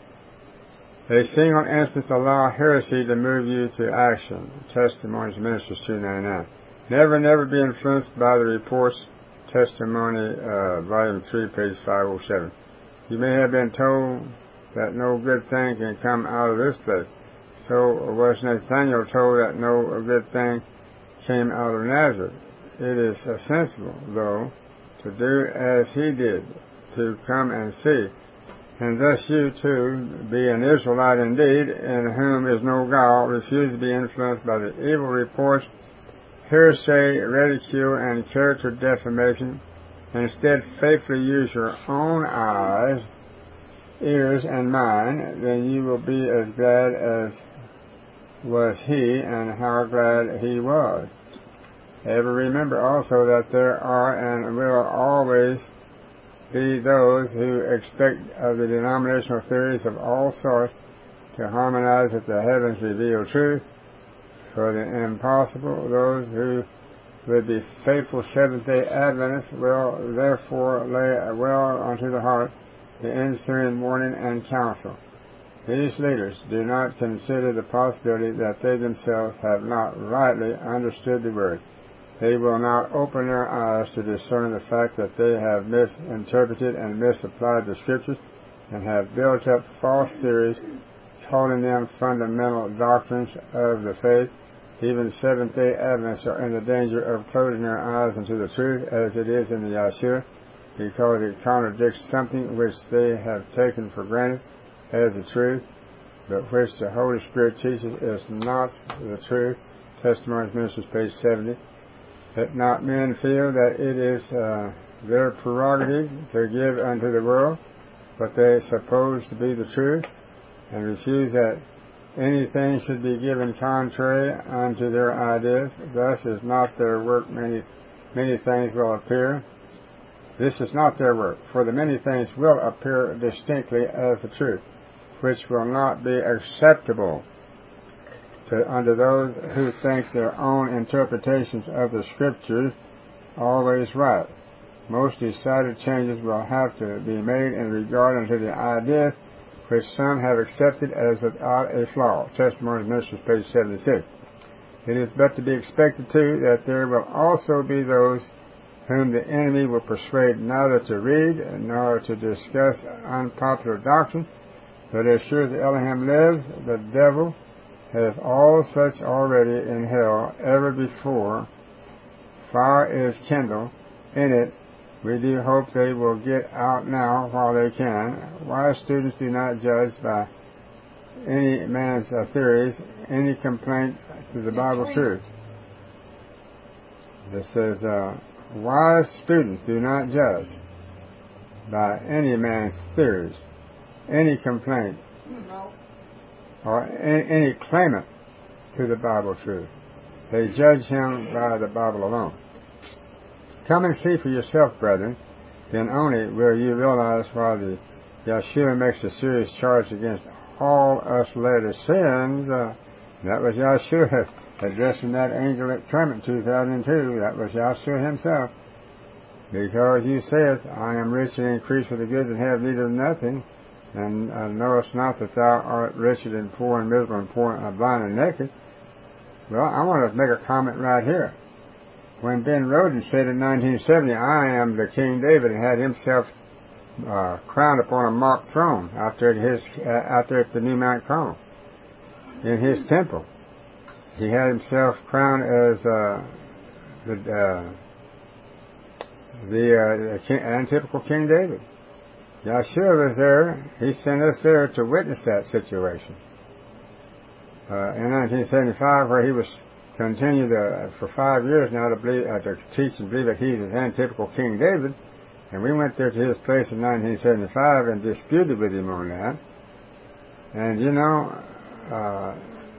a single instance allow heresy to move you to action. Testimonies Ministers two ninety-nine. Never, never be influenced by the reports. Testimony, uh, volume three, page five oh seven. You may have been told that no good thing can come out of this place. So was Nathaniel told that no good thing came out of Nazareth. It is sensible, though, to do as he did, to come and see. And thus you too, be an Israelite indeed, in whom is no guile, refuse to be influenced by the evil reports, hearsay, ridicule, and character defamation. Instead, faithfully use your own eyes, ears, and mind, then you will be as glad as was he, and how glad he was. Ever remember also that there are and will always be those who expect of the denominational theories of all sorts to harmonize with the heavens revealed truth. For the impossible, those who would be faithful Seventh-day Adventists will therefore lay well unto the heart the ensuing warning and counsel. These leaders do not consider the possibility that they themselves have not rightly understood the Word. They will not open their eyes to discern the fact that they have misinterpreted and misapplied the Scriptures and have built up false theories, calling them fundamental doctrines of the faith. Even Seventh-day Adventists are in the danger of closing their eyes unto the truth as it is in the Yeshua, because it contradicts something which they have taken for granted as the truth, but which the Holy Spirit teaches is not the truth. Testimonies Ministries, page seventy. That not men feel that it is uh, their prerogative to give unto the world what they suppose to be the truth, and refuse that anything should be given contrary unto their ideas. Thus is not their work many many things will appear. This is not their work, for the many things will appear distinctly as the truth, which will not be acceptable to unto those who think their own interpretations of the Scriptures always right. Most decided changes will have to be made in regard unto the ideas which some have accepted as without a flaw. Testimonies Ministries, page seventy-six. It is but to be expected, too, that there will also be those whom the enemy will persuade neither to read nor to discuss unpopular doctrine, but as sure as Elohim lives, the devil has all such already in hell ever before fire is kindled in it. We do hope they will get out now while they can. Wise students do not judge by any man's uh, theories any complaint to the Bible truth. It says, uh, wise students do not judge by any man's theories any complaint No. or any, any claimant to the Bible truth. They judge him by the Bible alone. Come and see for yourself, brethren, then only will you realize why the Yeshua makes a serious charge against all us later sins. Uh, that was Yeshua addressing that angel at Clement two thousand two. That was Yeshua himself. Because you saith, I am rich and increased with the goods and have need of nothing, and uh, knowest not that thou art wretched and poor and miserable and poor and blind and naked. Well, I want to make a comment right here. When Ben Roden said in nineteen seventy, I am the King David, and had himself uh, crowned upon a mock throne out there at his uh, out there at the New Mount Carmel in his temple, he had himself crowned as uh, the uh, the, uh, the king, antitypical King David. Yeshua was there. He sent us there to witness that situation. Uh, in nineteen seventy-five, where he was continued uh, for five years now to believe, uh, to teach and believe that he's his antitypical King David, and we went there to his place in nineteen seventy-five and disputed with him on that. And you know, uh,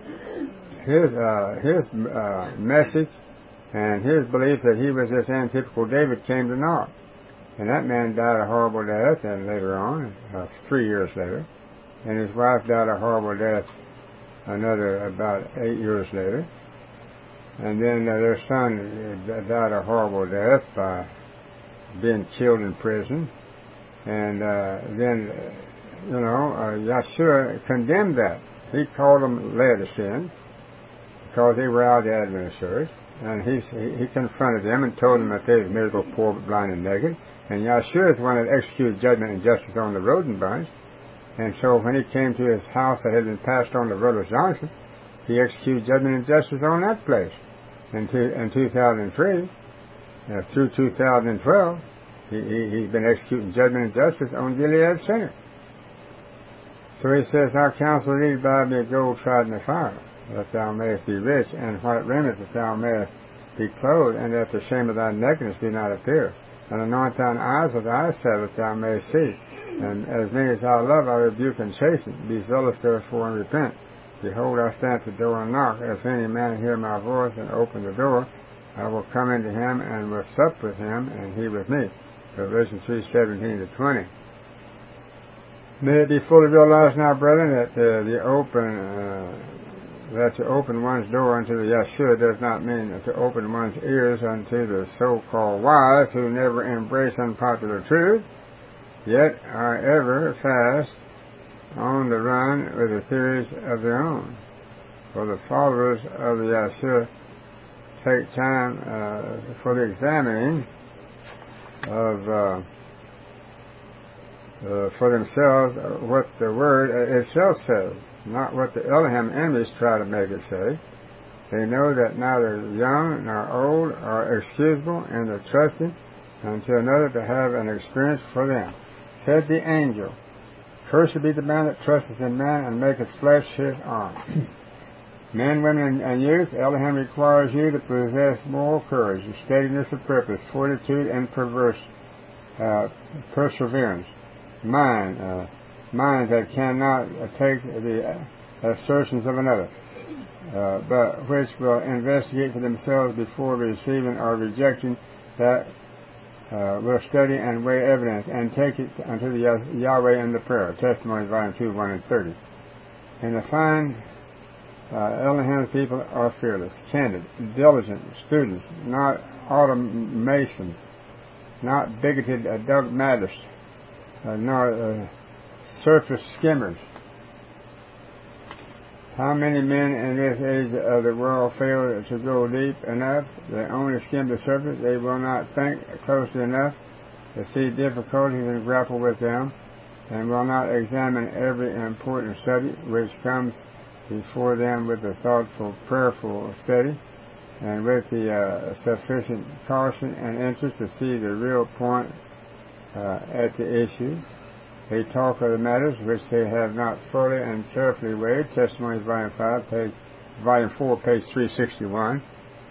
his uh, his uh, message and his belief that he was this antitypical David came to naught. And that man died a horrible death, and later on, uh, three years later, and his wife died a horrible death another about eight years later. And then uh, their son uh, died a horrible death by being killed in prison. And uh, then, uh, you know, uh, Yeshua condemned that. He called them Laodiceans because they were out the administrators. And he, he confronted them and told them that they were miserable, poor, blind, and naked. And Yeshua is the one that executed judgment and justice on the Roden bunch. And so when he came to his house that had been passed on to Rutledge Johnson, he executed judgment and justice on that place. In, two, in two thousand three, uh, through two thousand twelve, he, he, he's been executing judgment and justice on Gilead Center. So he says, Our counsel thee, buy me a gold tried in the fire, that thou mayest be rich, and white raiment, that thou mayest be clothed, and that the shame of thy nakedness do not appear. And anoint thine eyes with eye salve, that thou mayest see. And as many as I love, I rebuke and chasten. Be zealous therefore and repent. Behold, I stand at the door and knock. If any man hear my voice and open the door, I will come into him and will sup with him, and he with me. Revelation three seventeen to twenty. May it be fully realized now, brethren, that uh, the open uh, that to open one's door unto the Yeshua does not mean to open one's ears unto the so-called wise who never embrace unpopular truth, yet are ever fast on the run with the theories of their own. For the followers of the Yeshua take time uh, for the examining of uh, uh, for themselves what the Word itself says, not what the Elohim enemies try to make it say. They know that neither young nor old are excusable in the trusting and to another to have an experience for them. Said the angel, Cursed be the man that trusteth in man and maketh flesh his arm. Men, women, and youth, Elohim requires you to possess moral courage, steadiness of purpose, fortitude, and perverse uh, perseverance. Mind, uh, minds that cannot uh, take the assertions of another, uh, but which will investigate for themselves before receiving or rejecting that uh, will study and weigh evidence and take it unto the Yahweh in the prayer. Testimony, volume two, one and thirty. And the fine uh, Elohim's people are fearless, candid, diligent students, not automatons, not bigoted uh, dogmatists, uh, nor uh, surface skimmers. How many men in this age of the world fail to go deep enough? They only skim the surface. They will not think closely enough to see difficulties and grapple with them, and will not examine every important subject which comes before them with a thoughtful, prayerful study, and with the uh, sufficient caution and interest to see the real point uh, at the issue. They talk of the matters which they have not fully and carefully weighed. Testimonies, volume five, page, volume four, page three sixty-one.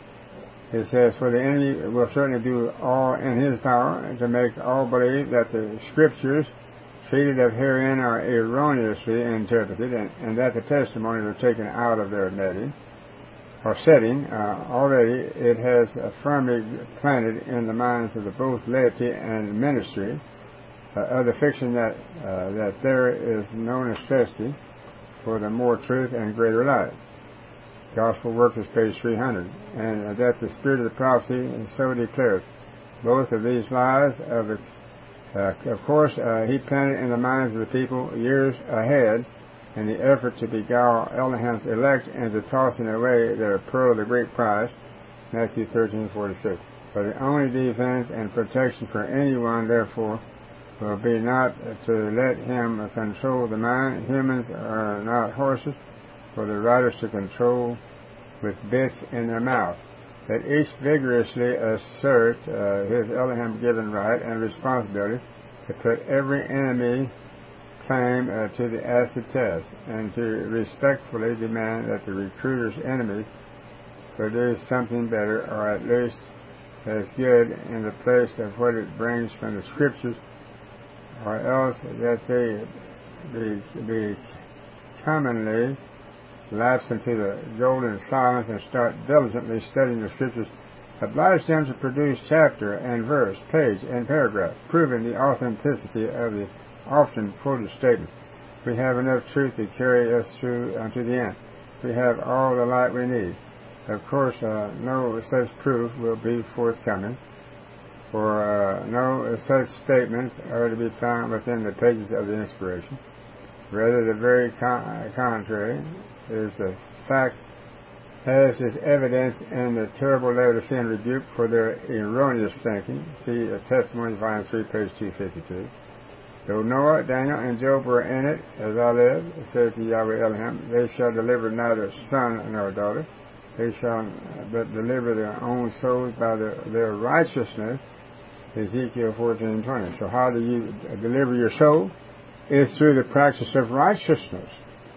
It says, For the enemy will certainly do all in his power to make all believe that the Scriptures treated of herein are erroneously interpreted, and, and that the testimonies are taken out of their netting or setting. Uh, already it has uh, firmly planted in the minds of the both laity and ministry Uh, of the fiction that uh, that there is no necessity for the more truth and greater light. Gospel Workers, page three hundred. And uh, that the spirit of the prophecy so declares. Both of these lies, of, the, uh, of course, uh, he planted in the minds of the people years ahead in the effort to beguile Elohim's elect into tossing away their pearl of the great price, Matthew thirteen forty-six. For the only defense and protection for anyone, therefore, will be not to let him control the mind. Humans are not horses for the riders to control with bits in their mouth. Let each vigorously assert uh, his Elohim-given right and responsibility to put every enemy claim uh, to the acid test, and to respectfully demand that the recruiter's enemies produce something better, or at least as good, in the place of what it brings from the Scriptures, or else that they be, be commonly lapse into the golden silence and start diligently studying the Scriptures. Oblige them to produce chapter and verse, page and paragraph, proving the authenticity of the often quoted statement. We have enough truth to carry us through unto the end. We have all the light we need. Of course, uh, no such proof will be forthcoming, for uh, no such statements are to be found within the pages of the inspiration. Rather, the very con- contrary is the fact, as is evidence in the terrible Laodicean rebuke for their erroneous thinking. See uh, Testimonies, volume three, page two fifty-two. Though Noah, Daniel, and Job were in it, as I live, saith the Yahweh Elohim, they shall deliver neither son nor daughter. They shall but deliver their own souls by the, their righteousness. Ezekiel fourteen twenty. So how do you deliver your soul? It's through the practice of righteousness.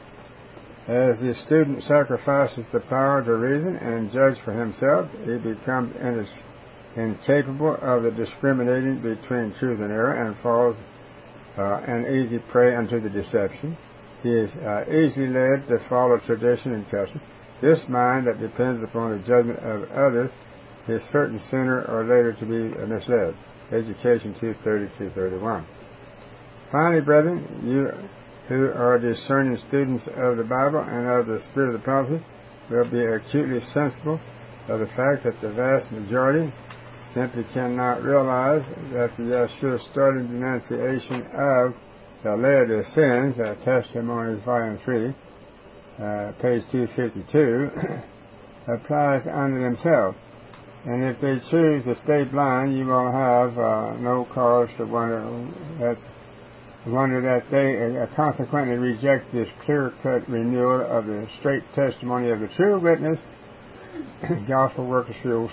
As the student sacrifices the power to reason and judge for himself, he becomes incapable of the discriminating between truth and error, and falls uh, an easy prey unto the deception. He is uh, easily led to follow tradition and custom. This mind that depends upon the judgment of others is certain sooner or later to be misled. Education two thirty to two thirty-one. Finally, brethren, you who are discerning students of the Bible and of the spirit of the prophecy will be acutely sensible of the fact that the vast majority simply cannot realize that the Yeshua starting denunciation of the Laodiceans, uh, Testimonies, volume three, uh, page two fifty-two, applies unto themselves. And if they choose to stay blind, you will have uh, no cause to wonder that wonder that they uh, consequently reject this clear-cut renewal of the straight testimony of the true witness, Gospel Workers three oh seven,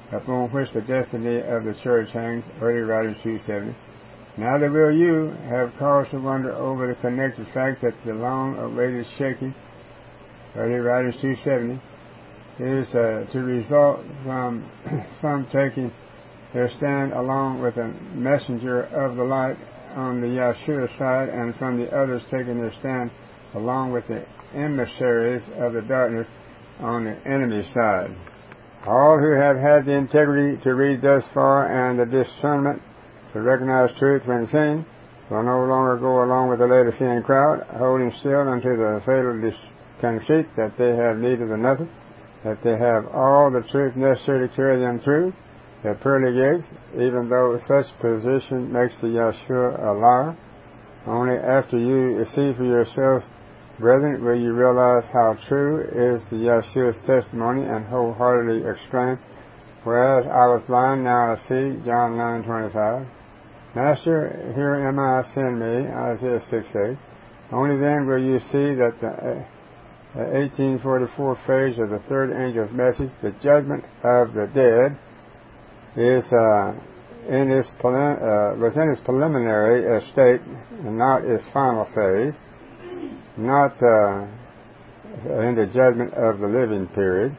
upon which the destiny of the church hangs, early writings two seventy. Neither will you have cause to wonder over the connected fact that the long-awaited shaking, early writings two seventy, is uh, to result from some taking their stand along with a messenger of the light on the Yahshua side, and from the others taking their stand along with the emissaries of the darkness on the enemy side. All who have had the integrity to read thus far and the discernment to recognize truth when seen will no longer go along with the Laodicean crowd, holding still unto the fatal conceit that they have need of nothing, that they have all the truth necessary to carry them through the pearly gates, even though such position makes the Yahshua a liar. Only after you see for yourselves, brethren, will you realize how true is the Yahshua's testimony and wholeheartedly exclaim, whereas I was blind, now I see, John nine twenty-five. Master, here am I, send me, Isaiah six eight. Only then will you see that the uh, eighteen forty-four phase of the third angel's message, the judgment of the dead, is uh, in its prelim- uh, was in its preliminary uh, state, and not its final phase, not uh, in the judgment of the living period.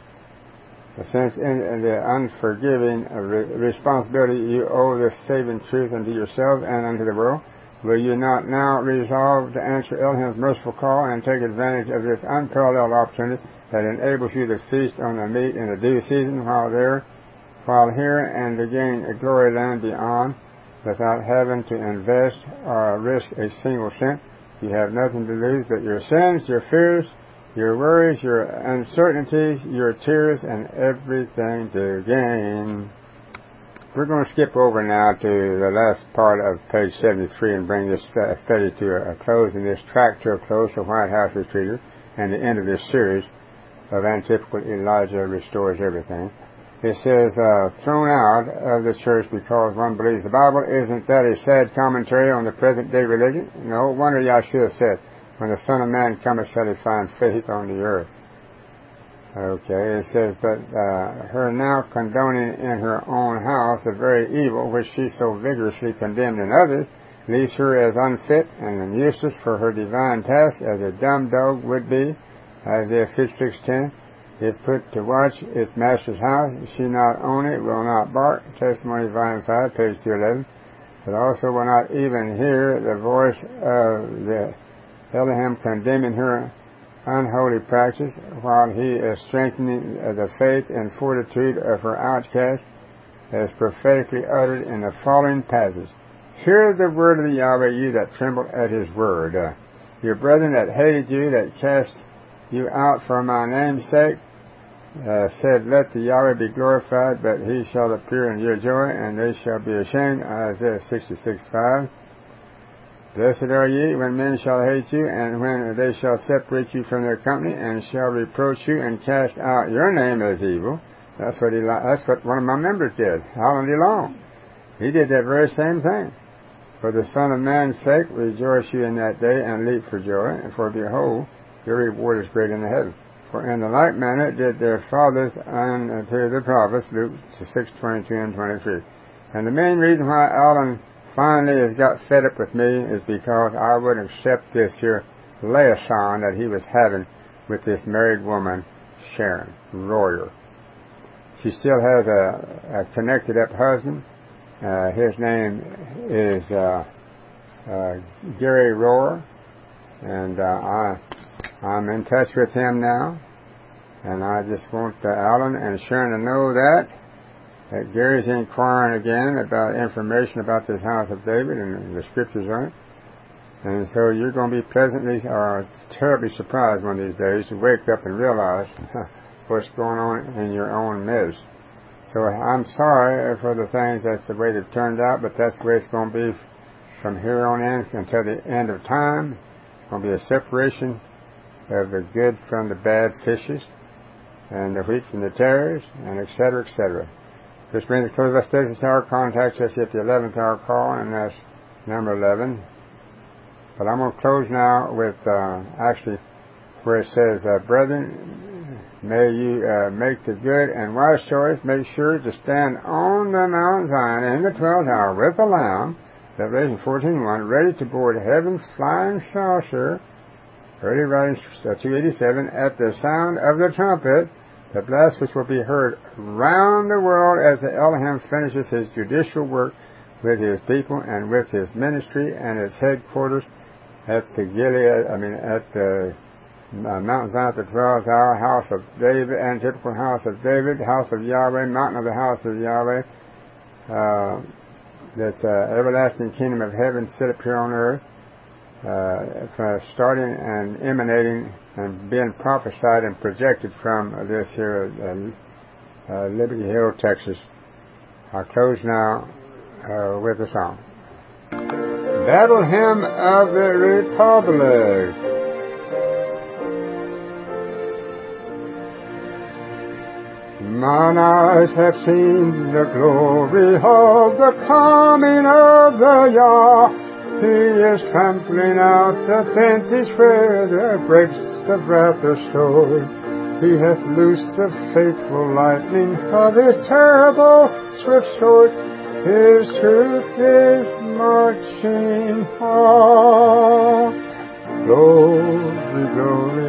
Since in, in the unforgiving uh, re- responsibility you owe this saving truth unto yourselves and unto the world, will you not now resolve to answer Elohim's merciful call and take advantage of this unparalleled opportunity that enables you to feast on the meat in the due season while there, while here, and to gain a glory land beyond, without having to invest or risk a single cent? You have nothing to lose but your sins, your fears, your worries, your uncertainties, your tears, and everything to gain. We're going to skip over now to the last part of page seventy-three and bring this study to a close, and this track to a close for White House Retreaters, and the end of this series of Antiphical Elijah Restores Everything. It says, uh, thrown out of the church because one believes the Bible. Isn't that a sad commentary on the present day religion? No wonder Yahshua said, when the Son of Man cometh, shall he find faith on the earth. Okay, it says, but uh, her now condoning in her own house the very evil which she so vigorously condemned in others, leaves her as unfit and useless for her divine task as a dumb dog would be. Isaiah fifty-six ten. If put to watch its master's house, she not own it, will not bark. Testimony volume five, page two eleven. But also will not even hear the voice of the Elohim condemning her unholy practice, while he is strengthening the faith and fortitude of her outcast, as prophetically uttered in the following passage. Hear the word of the Yahweh, you that tremble at his word. Uh, your brethren that hated you, that cast you out for my name's sake, uh, said, let the Yahweh be glorified, but he shall appear in your joy, and they shall be ashamed. Isaiah sixty-six five. Blessed are ye when men shall hate you, and when they shall separate you from their company, and shall reproach you, and cast out your name as evil. That's what he. That's what one of my members did, Alan DeLong. He did that very same thing. For the Son of Man's sake, rejoice you in that day, and leap for joy, and for behold, your reward is great in the heaven. For in the like manner did their fathers unto the prophets, Luke six twenty-two and twenty-three. And the main reason why Alan finally has got fed up with me is because I wouldn't accept this here liaison that he was having with this married woman, Sharon Royer. She still has a, a connected up husband. Uh, his name is uh, uh, Gary Royer, and uh, I, I'm in touch with him now, and I just want uh, Alan and Sharon to know that that Gary's inquiring again about information about this house of David and the scriptures on it. And so you're going to be pleasantly or terribly surprised one of these days to wake up and realize what's going on in your own midst. So I'm sorry for the things, that's the way they've turned out, but that's the way it's going to be from here on in until the end of time. It's going to be a separation of the good from the bad fishes, and the wheat from the tares, and et cetera, et cetera. This brings the close of our study this hour. Contact us at the eleventh hour call, and that's number eleven. But I'm going to close now with uh, actually where it says, uh, brethren, May you uh, make the good and wise choice. Make sure to stand on the Mount Zion in the twelfth hour with the Lamb, Revelation fourteen one, ready to board heaven's flying saucer, early writing two eighty-seven, at the sound of the trumpet, the blast which will be heard round the world as the Elohim finishes his judicial work with his people and with his ministry and its headquarters at the Gilead, I mean at the uh, Mount Zion at the twelfth hour, house of David, antitypical house of David, house of Yahweh, mountain of the house of Yahweh, uh, this uh, everlasting kingdom of heaven set up here on earth, uh, starting and emanating and being prophesied and projected from this here uh, uh, Liberty Hill, Texas. I'll close now uh, with a song. Battle Hymn of the Republic. Mine eyes have seen the glory of the coming of the Yah. He is trampling out the vantage where the grapes of wrath are stored. He hath loosed the faithful lightning of his terrible swift sword. His truth is marching on. Glory, glory,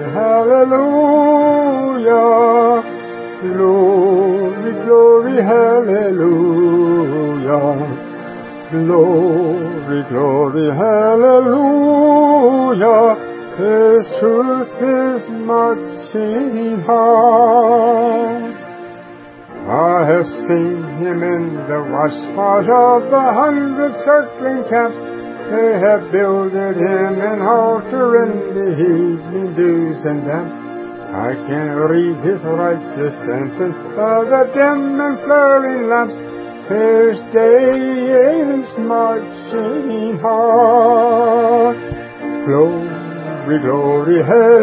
hallelujah. Glory, glory, hallelujah. Glory, glory, hallelujah. His truth is marching on. I have seen him in the watchtowers of the hundred circling camps. They have builded him an altar in the evening dews and damp. I can read his righteous sentence of the dim and flaring lamps. His day is marching on. Glory, glory,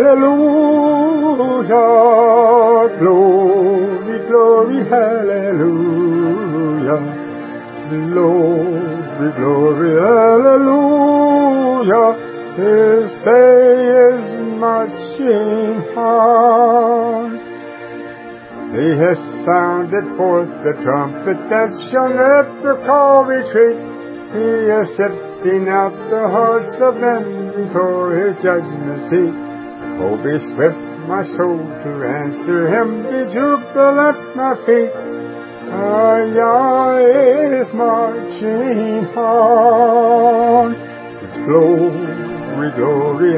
hallelujah. Glory, glory, hallelujah. Glory, glory, hallelujah. His day is marching on. He has sounded forth the trumpet that shall never call retreat. He is sifting out the hearts of men before his judgment seat. Oh, be swift, my soul, to answer him. Be jubilant, my feet. Our Yah is marching on. Glory, glory,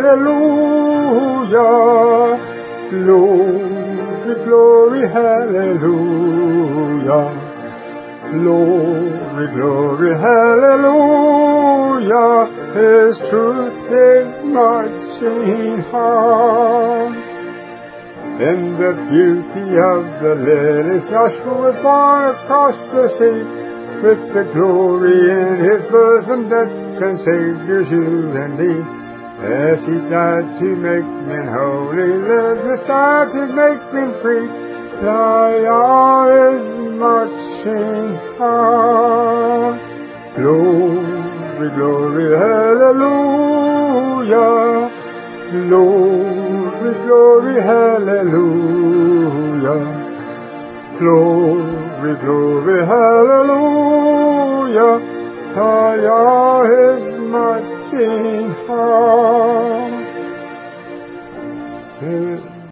hallelujah. Glory, glory, hallelujah. Glory, glory, hallelujah. His truth is marching on. In the beauty of the lilies, Joshua was born across the sea, with the glory in his bosom that transfigures you and me. As he died to make men holy, lived died to make men free. Yah is marching on. Glory, glory, hallelujah. Glory, glory, hallelujah. Glory, glory, hallelujah. Yah is marching